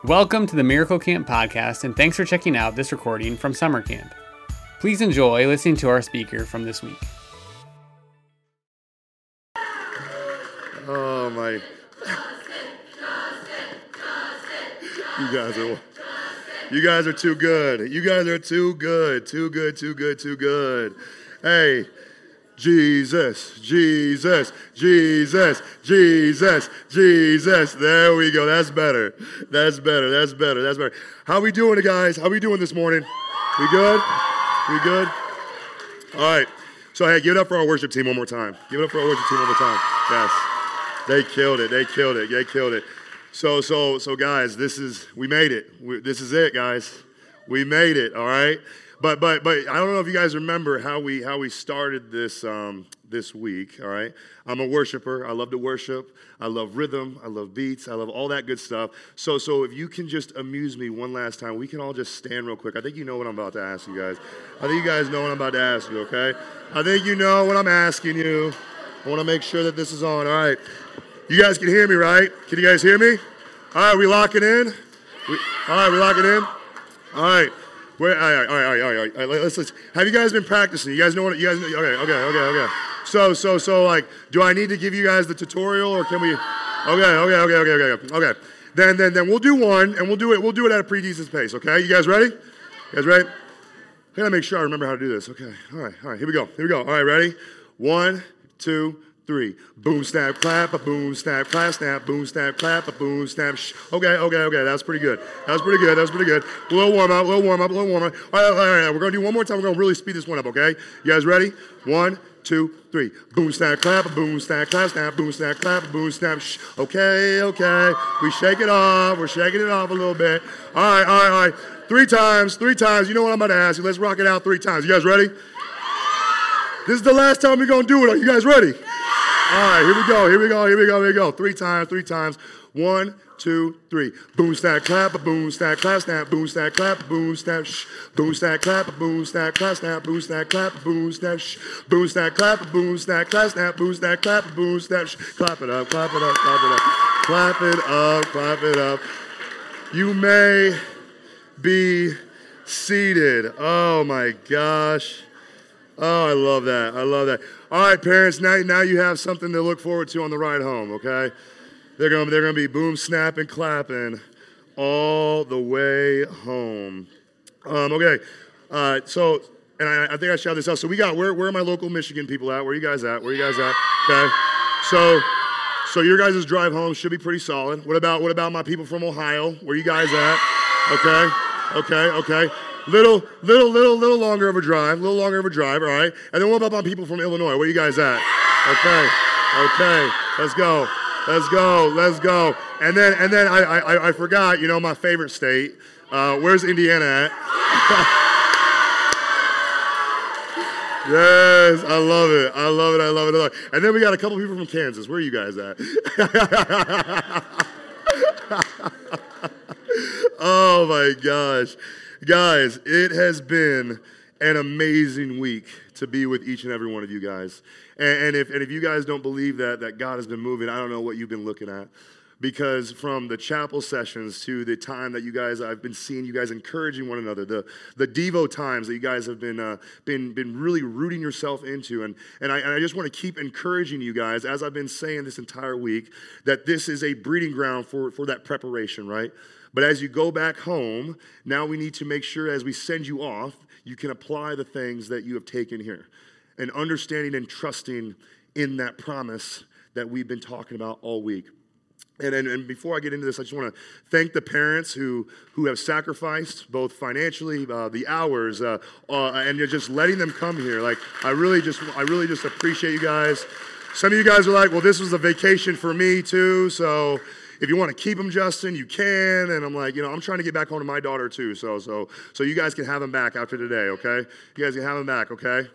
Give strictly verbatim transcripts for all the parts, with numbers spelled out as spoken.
Welcome to the Miracle Camp podcast, and thanks for checking out this recording from summer camp. Please enjoy listening to our speaker from this week. Oh my. You guys are You guys are too good. You guys are too good. Too good, too good, too good. Hey, Jesus, Jesus, Jesus, Jesus, Jesus. There we go. That's better. That's better. That's better. That's better. How we doing, guys? How we doing this morning? We good? We good? All right. So, hey, give it up for our worship team one more time. Give it up for our worship team one more time. Yes. They killed it. They killed it. They killed it. So, so, so, guys, this is, we made it. We, this is it, guys. We made it, all right? But, but, but I don't know if you guys remember how we, how we started this, um, this week, all right? I'm a worshiper. I love to worship. I love rhythm. I love beats. I love all that good stuff. So, so if you can just amuse me one last time, we can all just stand real quick. I think you know what I'm about to ask you guys. I think you guys know what I'm about to ask you, okay? I think you know what I'm asking you. I want to make sure that this is on, all right? You guys can hear me, right? Can you guys hear me? All right, we locking in? We, all right, we locking in? All right. Where, all right, all right, all right, all right, all right. Let's, let's, have you guys been practicing? You guys know what, you guys know, okay, okay, okay, okay. So, so, so, like, do I need to give you guys the tutorial, or can we, okay, okay, okay, okay, okay, okay. Then, then, then we'll do one, and we'll do it, we'll do it at a pretty decent pace, okay? You guys ready? You guys ready? I gotta make sure I remember how to do this. Okay, all right, all right, here we go, here we go. All right, ready? One, two, three. Boom, snap, clap, a boom, snap, clap, snap, boom, snap, clap, a boom, snap, shh. Okay, okay, okay, that's pretty good. That's pretty good, that's pretty good. A little warm up, a little warm up, a little warm up. All right, all right, all right, we're gonna do one more time. We're gonna really speed this one up, okay? You guys ready? One, two, three. Boom, snap, clap, a boom, snap, clap, snap, boom, snap, clap, a boom, snap, shh. Okay, okay. We shake it off, we're shaking it off a little bit. All right, all right, all right. Three times, three times. You know what I'm about to ask you. Let's rock it out three times. You guys ready? This is the last time we're gonna do it. Are you guys ready? All right, here we go, here we go, here we go, here we go. Three times, three times. One, two, three. Boom, stack, clap, a boom, stack, clap, snap, boom, stack, clap, boom, snap, shh. Boom, stack, clap, a boom, stack, clap, snap, boom, stack, clap, boom, snap, shh. Boom, stack, clap, a boom, stack, clap, snap, boom, stack, clap, boom, snap, shh. Clap it up, clap it up, clap it up. Clap it up, clap it up. You may be seated. Oh my gosh. Oh, I love that. I love that. All right, parents, now, now you have something to look forward to on the ride home, okay? They're going they're gonna be boom, snapping, clapping all the way home. Um, okay, uh, so, and I, I think I shouted this out. So we got, where, where are my local Michigan people at? Where are you guys at? Where are you guys at? Okay, so so your guys' drive home should be pretty solid. What about, what about my people from Ohio? Where are you guys at? Okay, okay, okay. Little, little, little, little longer of a drive, little longer of a drive, all right? And then what about my people from Illinois? Where are you guys at? Okay, okay, let's go, let's go, let's go. And then, and then I, I, I forgot, you know, my favorite state. Uh, where's Indiana at? Yes, I love it, I love it, I love it, I love it. And then we got a couple people from Kansas. Where are you guys at? Oh my gosh. Guys, it has been an amazing week to be with each and every one of you guys. And, and, if, and if you guys don't believe that, that God has been moving, I don't know what you've been looking at. Because from the chapel sessions to the time that you guys, I've been seeing you guys encouraging one another, the, the Devo times that you guys have been, uh, been, been really rooting yourself into. And, and, I, and I just want to keep encouraging you guys, as I've been saying this entire week, that this is a breeding ground for, for that preparation, right? But as you go back home, now we need to make sure as we send you off, you can apply the things that you have taken here. And understanding and trusting in that promise that we've been talking about all week. And, and, and before I get into this, I just want to thank the parents who, who have sacrificed both financially, uh, the hours, uh, uh, and you're just letting them come here. Like, I really just, I really just appreciate you guys. Some of you guys are like, well, this was a vacation for me too, so if you want to keep them, Justin, you can. And I'm like, you know, I'm trying to get back home to my daughter too. So, so, so you guys can have them back after today, okay? You guys can have them back, okay?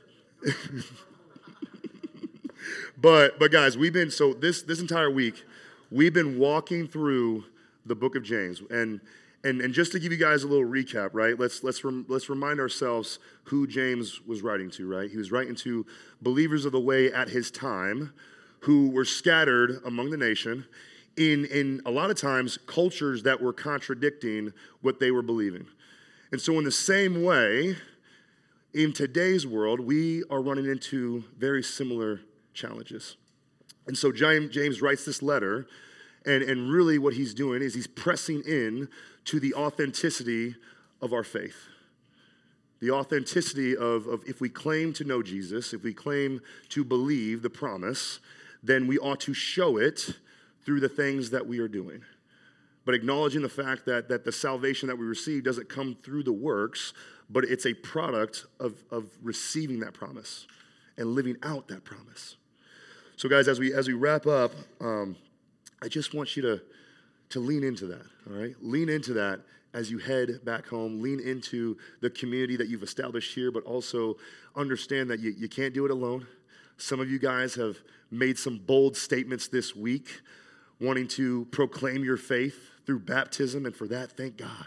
but, but guys, we've been so this this entire week, we've been walking through the book of James, and and and just to give you guys a little recap, right? Let's let's rem, let's remind ourselves who James was writing to, right? He was writing to believers of the way at his time, who were scattered among the nation in, in a lot of times cultures that were contradicting what they were believing. And so in the same way, in today's world, we are running into very similar challenges. And so James writes this letter, and, and really what he's doing is he's pressing in to the authenticity of our faith. The authenticity of, of if we claim to know Jesus, if we claim to believe the promise, then we ought to show it through the things that we are doing. But acknowledging the fact that, that the salvation that we receive doesn't come through the works, but it's a product of, of receiving that promise and living out that promise. So guys, as we as we wrap up, um, I just want you to, to lean into that, all right? Lean into that as you head back home. Lean into the community that you've established here, but also understand that you, you can't do it alone. Some of you guys have made some bold statements this week, wanting to proclaim your faith through baptism, and for that, thank God.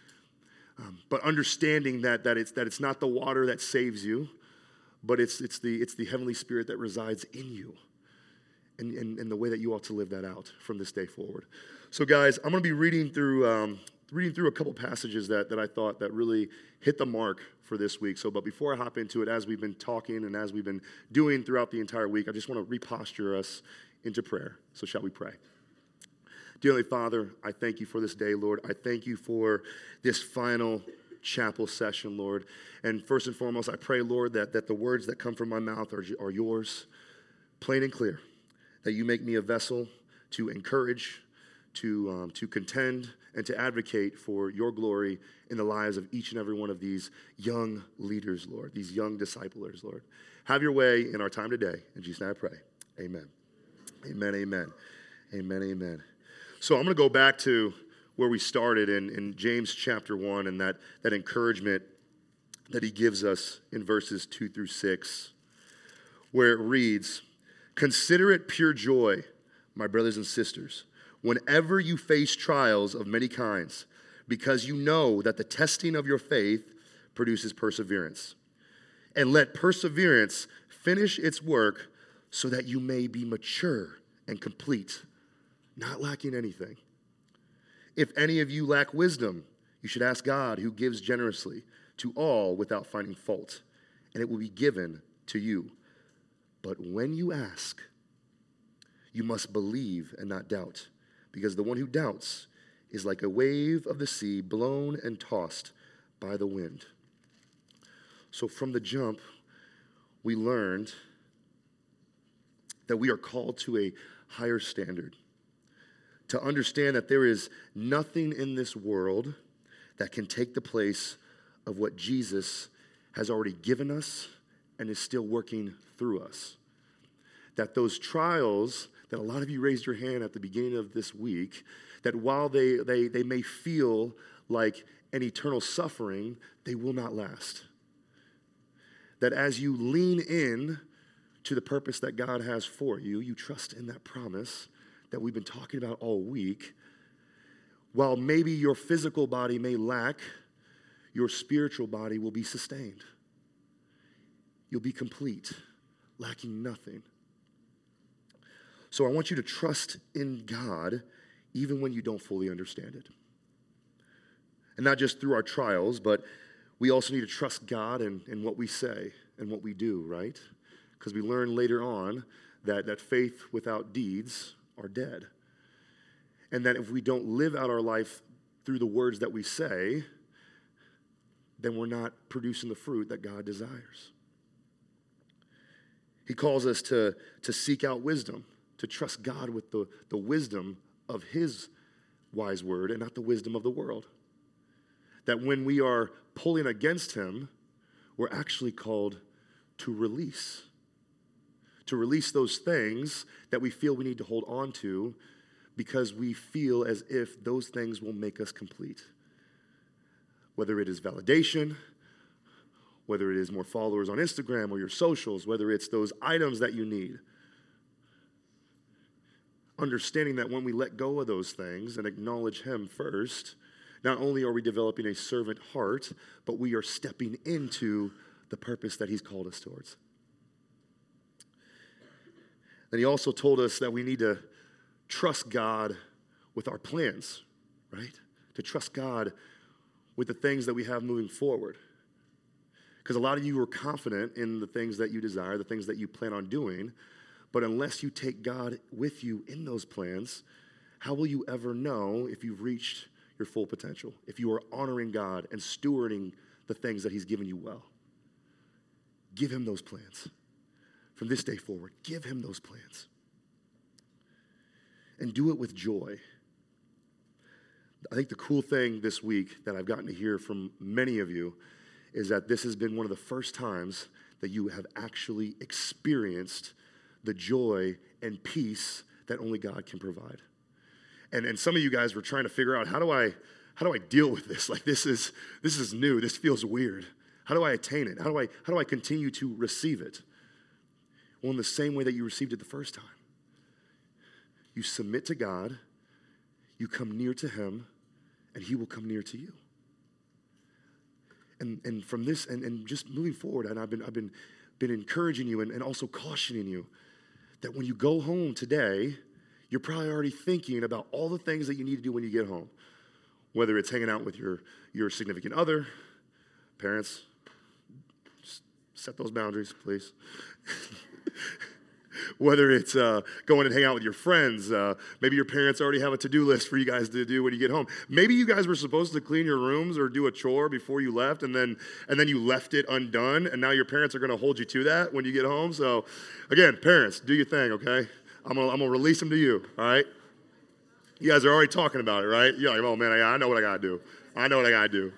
Um, but understanding that that it's that it's not the water that saves you, but it's it's the it's the Heavenly Spirit that resides in you, and, and, and the way that you ought to live that out from this day forward. So, guys, I'm going to be reading through um, reading through a couple passages that that I thought that really hit the mark for this week. So, but before I hop into it, as we've been talking and as we've been doing throughout the entire week, I just want to reposture us into prayer. So, shall we pray? Dearly Father, I thank you for this day, Lord. I thank you for this final chapel session, Lord. And first and foremost, I pray, Lord, that, that the words that come from my mouth are, are yours, plain and clear, that you make me a vessel to encourage, to, um, to contend, and to advocate for your glory in the lives of each and every one of these young leaders, Lord, these young disciplers, Lord. Have your way in our time today. In Jesus' name I pray. Amen. Amen, amen. Amen, amen. So I'm going to go back to where we started in, in James chapter one and that, that encouragement that he gives us in verses two through six, where it reads, "Consider it pure joy, my brothers and sisters, whenever you face trials of many kinds, because you know that the testing of your faith produces perseverance. And let perseverance finish its work so that you may be mature and complete, not lacking anything. If any of you lack wisdom, you should ask God, who gives generously to all without finding fault, and it will be given to you. But when you ask, you must believe and not doubt, because the one who doubts is like a wave of the sea blown and tossed by the wind." So from the jump, we learned that we are called to a higher standard, to understand that there is nothing in this world that can take the place of what Jesus has already given us and is still working through us. That those trials that a lot of you raised your hand at the beginning of this week, that while they, they, they may feel like an eternal suffering, they will not last. That as you lean in to the purpose that God has for you, you trust in that promise that we've been talking about all week, while maybe your physical body may lack, your spiritual body will be sustained. You'll be complete, lacking nothing. So I want you to trust in God even when you don't fully understand it. And not just through our trials, but we also need to trust God in, in what we say and what we do, right? Because we learn later on that, that faith without deeds are dead. And that if we don't live out our life through the words that we say, then we're not producing the fruit that God desires. He calls us to, to seek out wisdom, to trust God with the, the wisdom of his wise word and not the wisdom of the world. That when we are pulling against him, we're actually called to release. To release those things that we feel we need to hold on to because we feel as if those things will make us complete. Whether it is validation, whether it is more followers on Instagram or your socials, whether it's those items that you need. Understanding that when we let go of those things and acknowledge him first, not only are we developing a servant heart, but we are stepping into the purpose that he's called us towards. And he also told us that we need to trust God with our plans, right? To trust God with the things that we have moving forward. Because a lot of you are confident in the things that you desire, the things that you plan on doing, but unless you take God with you in those plans, how will you ever know if you've reached your full potential, if you are honoring God and stewarding the things that he's given you well? Give him those plans. From this day forward, give him those plans. And do it with joy. I think the cool thing this week that I've gotten to hear from many of you is that this has been one of the first times that you have actually experienced the joy and peace that only God can provide. And and some of you guys were trying to figure out, how do I how do I deal with this? Like this is this is new. This feels weird. How do I attain it? How do I how do I continue to receive it? Well, in the same way that you received it the first time. You submit to God, you come near to him, and he will come near to you. And and from this, and, and just moving forward, and I've been I've been been encouraging you and, and also cautioning you that when you go home today, you're probably already thinking about all the things that you need to do when you get home. Whether it's hanging out with your, your significant other, parents, set those boundaries, please. Whether it's uh, going and hang out with your friends. Uh, maybe your parents already have a to-do list for you guys to do when you get home. Maybe you guys were supposed to clean your rooms or do a chore before you left, and then and then you left it undone, and now your parents are going to hold you to that when you get home. So, again, parents, do your thing, okay? I'm going I'm to release them to you, all right? You guys are already talking about it, right? You're like, oh, man, I, I know what I got to do. I know what I got to do.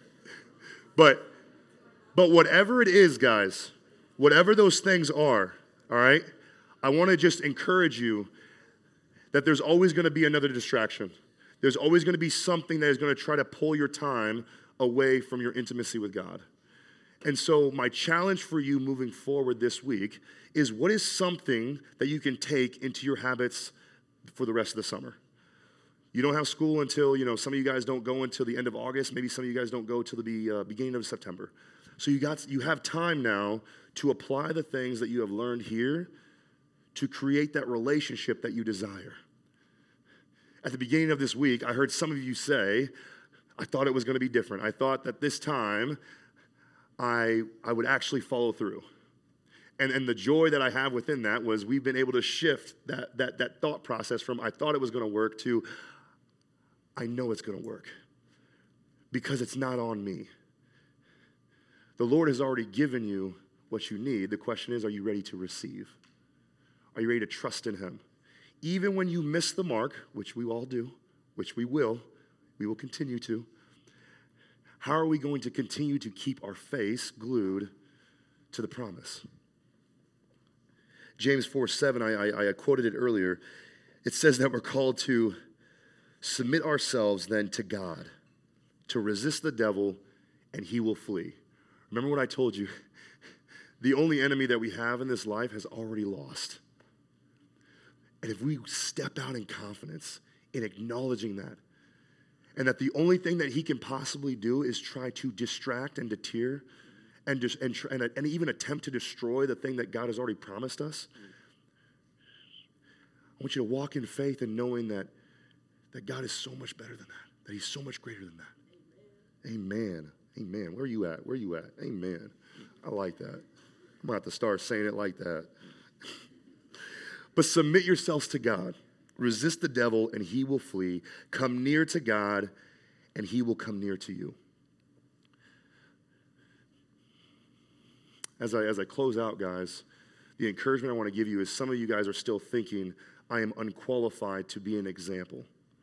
But, but whatever it is, guys, whatever those things are, all right, I want to just encourage you that there's always going to be another distraction. There's always going to be something that is going to try to pull your time away from your intimacy with God. And so my challenge for you moving forward this week is, what is something that you can take into your habits for the rest of the summer? You don't have school until, you know, some of you guys don't go until the end of August. Maybe some of you guys don't go till the uh, beginning of September. So you got you have time now to apply the things that you have learned here to create that relationship that you desire. At the beginning of this week, I heard some of you say, I thought it was going to be different. I thought that this time I I would actually follow through. And and the joy that I have within that was we've been able to shift that that that thought process from I thought it was going to work to I know it's going to work, because it's not on me. The Lord has already given you what you need. The question is, are you ready to receive? Are you ready to trust in him? Even when you miss the mark, which we all do, which we will, we will continue to, how are we going to continue to keep our face glued to the promise? James four seven, I, I, I quoted it earlier. It says that we're called to submit ourselves then to God, to resist the devil, and he will flee. Remember what I told you? The only enemy that we have in this life has already lost. And if we step out in confidence in acknowledging that, and that the only thing that he can possibly do is try to distract and deter and, just, and, and, and even attempt to destroy the thing that God has already promised us, I want you to walk in faith and knowing that, that God is so much better than that, that he's so much greater than that. Amen. Amen. Where are you at? Where are you at? Amen. I like that. I'm going to have to start saying it like that. But submit yourselves to God. Resist the devil, and he will flee. Come near to God, and he will come near to you. As I, as I close out, guys, the encouragement I want to give you is some of you guys are still thinking, I am unqualified to be an example.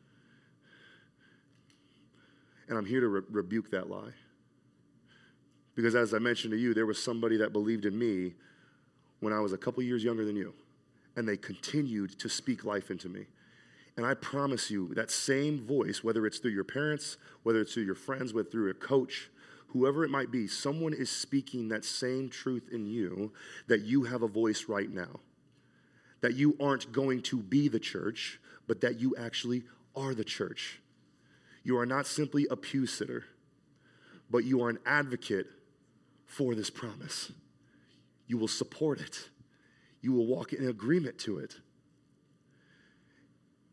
And I'm here to re- rebuke that lie. Because as I mentioned to you, there was somebody that believed in me when I was a couple years younger than you. And they continued to speak life into me. And I promise you, that same voice, whether it's through your parents, whether it's through your friends, whether through a coach, whoever it might be, someone is speaking that same truth in you, that you have a voice right now. That you aren't going to be the church, but that you actually are the church. You are not simply a pew sitter, but you are an advocate for this promise. You will support it. You will walk in agreement to it.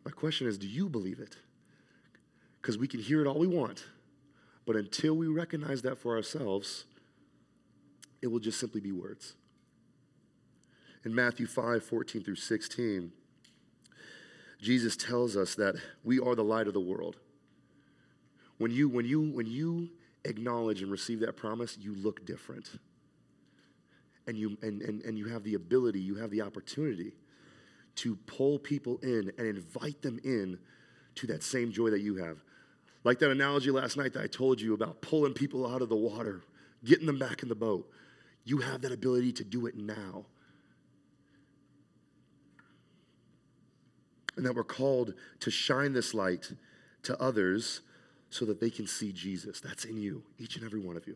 My question is, do you believe it? Because we can hear it all we want, but until we recognize that for ourselves, it will just simply be words. In Matthew five, fourteen through sixteen, Jesus tells us that we are the light of the world. When you, when you, when you acknowledge and receive that promise, you look different. And you, and, and, and you have the ability, you have the opportunity to pull people in and invite them in to that same joy that you have. Like that analogy last night that I told you about pulling people out of the water, getting them back in the boat. You have that ability to do it now. And that we're called to shine this light to others so that they can see Jesus. That's in you, each and every one of you.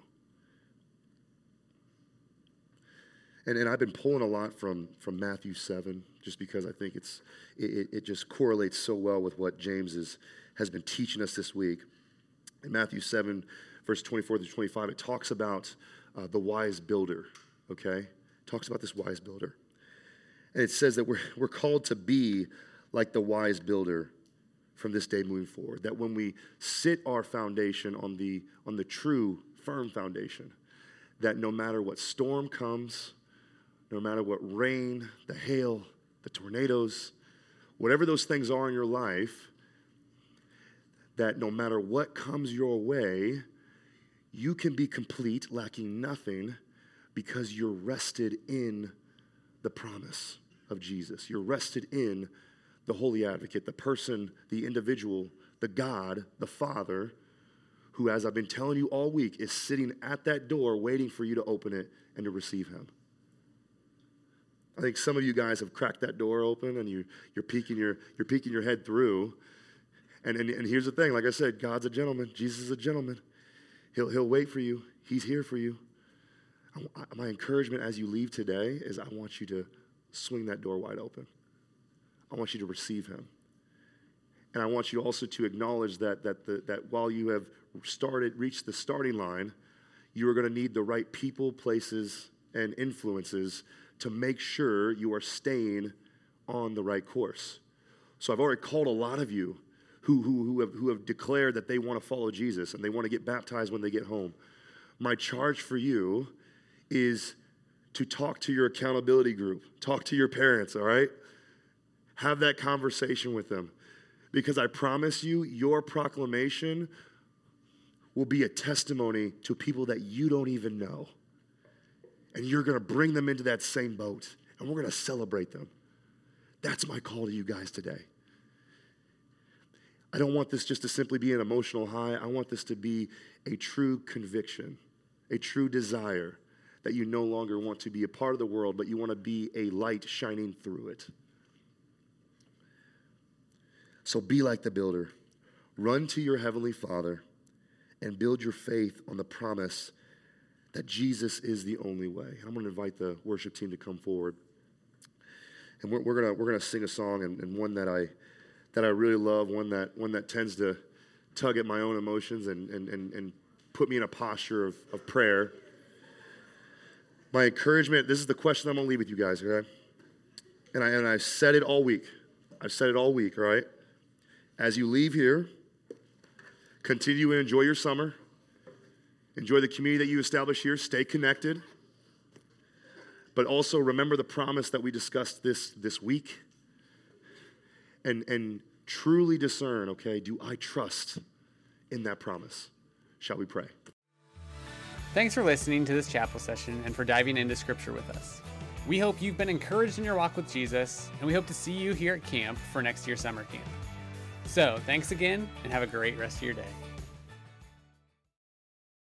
And, and I've been pulling a lot from, from Matthew seven, just because I think it's it, it just correlates so well with what James is, has been teaching us this week. In Matthew seven, verse twenty-four through twenty-five, it talks about uh, the wise builder, okay? It talks about this wise builder. And it says that we're, we're called to be like the wise builder from this day moving forward. That when we sit our foundation on the, on the true, firm foundation, that no matter what storm comes, no matter what rain, the hail, the tornadoes, whatever those things are in your life, that no matter what comes your way, you can be complete, lacking nothing, because you're rested in the promise of Jesus. You're rested in the Holy Advocate, the person, the individual, the God, the Father, who, as I've been telling you all week, is sitting at that door waiting for you to open it and to receive him. I think some of you guys have cracked that door open and you, you're peeking your you're peeking your head through. And, and, and here's the thing, like I said, God's a gentleman. Jesus is a gentleman. He'll, he'll wait for you. He's here for you. I, my encouragement as you leave today is I want you to swing that door wide open. I want you to receive him. And I want you also to acknowledge that, that, the, that while you have started, reached the starting line, you are going to need the right people, places, and influences to make sure you are staying on the right course. So I've already called a lot of you who, who, who, have, who have declared that they want to follow Jesus and they want to get baptized when they get home. My charge for you is to talk to your accountability group. Talk to your parents, all right? Have that conversation with them. Because I promise you, your proclamation will be a testimony to people that you don't even know. And you're going to bring them into that same boat. And we're going to celebrate them. That's my call to you guys today. I don't want this just to simply be an emotional high. I want this to be a true conviction, a true desire that you no longer want to be a part of the world, but you want to be a light shining through it. So be like the builder. Run to your heavenly Father and build your faith on the promise that Jesus is the only way. I'm going to invite the worship team to come forward. And we're, we're going we're gonna sing a song, and, and one that I that I really love, one that one that tends to tug at my own emotions and, and, and, and put me in a posture of, of prayer. My encouragement, this is the question I'm going to leave with you guys, okay? And, I, and I've said it all week. I've said it all week, all right? As you leave here, continue and enjoy your summer. Enjoy the community that you establish here. Stay connected. But also remember the promise that we discussed this, this week. And, and truly discern, okay, do I trust in that promise? Shall we pray? Thanks for listening to this chapel session and for diving into Scripture with us. We hope you've been encouraged in your walk with Jesus, and we hope to see you here at camp for next year's summer camp. So, thanks again, and have a great rest of your day.